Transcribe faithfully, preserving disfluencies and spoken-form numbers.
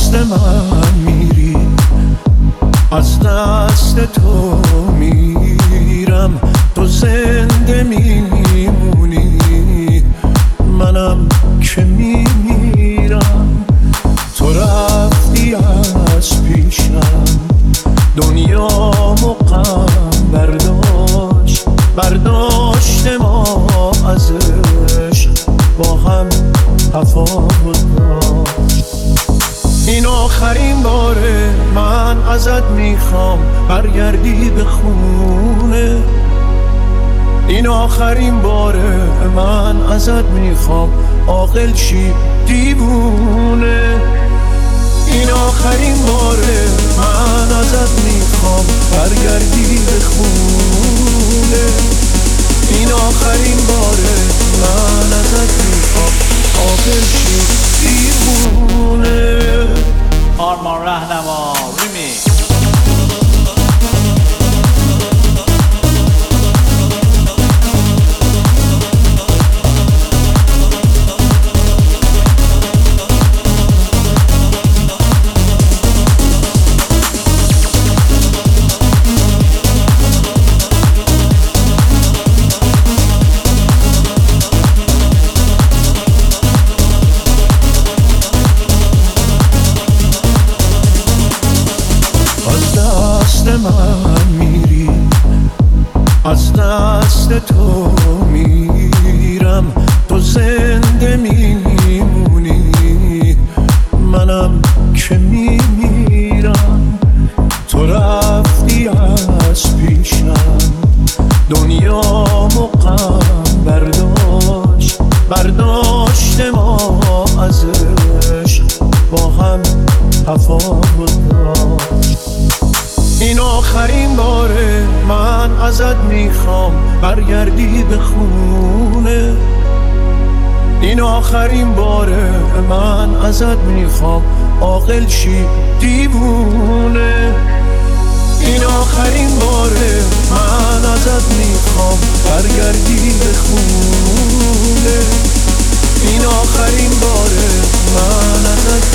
دست من میری، از دست تو میرم، تو زنده میمونی، منم که میمیرم. تو رفتی از پیشم، دنیامو غم برداشت، برداشت ما ازش با هم تفاوت داشت. این آخرین باره من ازت میخوام برگردی به خونه، این آخرین باره من ازت میخوام عاقل شی دیوونه. این آخرین باره من ازت میخوام برگردی به خونه، این آخرین باره من ازت میخوام عاقل شی دیوونه. آرمان رهنما ریمیکس. من میری، از دست تو میرم، تو زنده میمونی، منم که میمیرم. تو رفتی از پیشم، دنیامو غم برداشت، برداشت ما ازش با هم تفاوت داشت. این آخرین باره من ازت میخوام برگردی به خونه، این آخرین باره من ازت میخوام عاقل شی دیوونه. این آخرین باره من ازت میخوام برگردی به خونه، این آخرین باره من ازت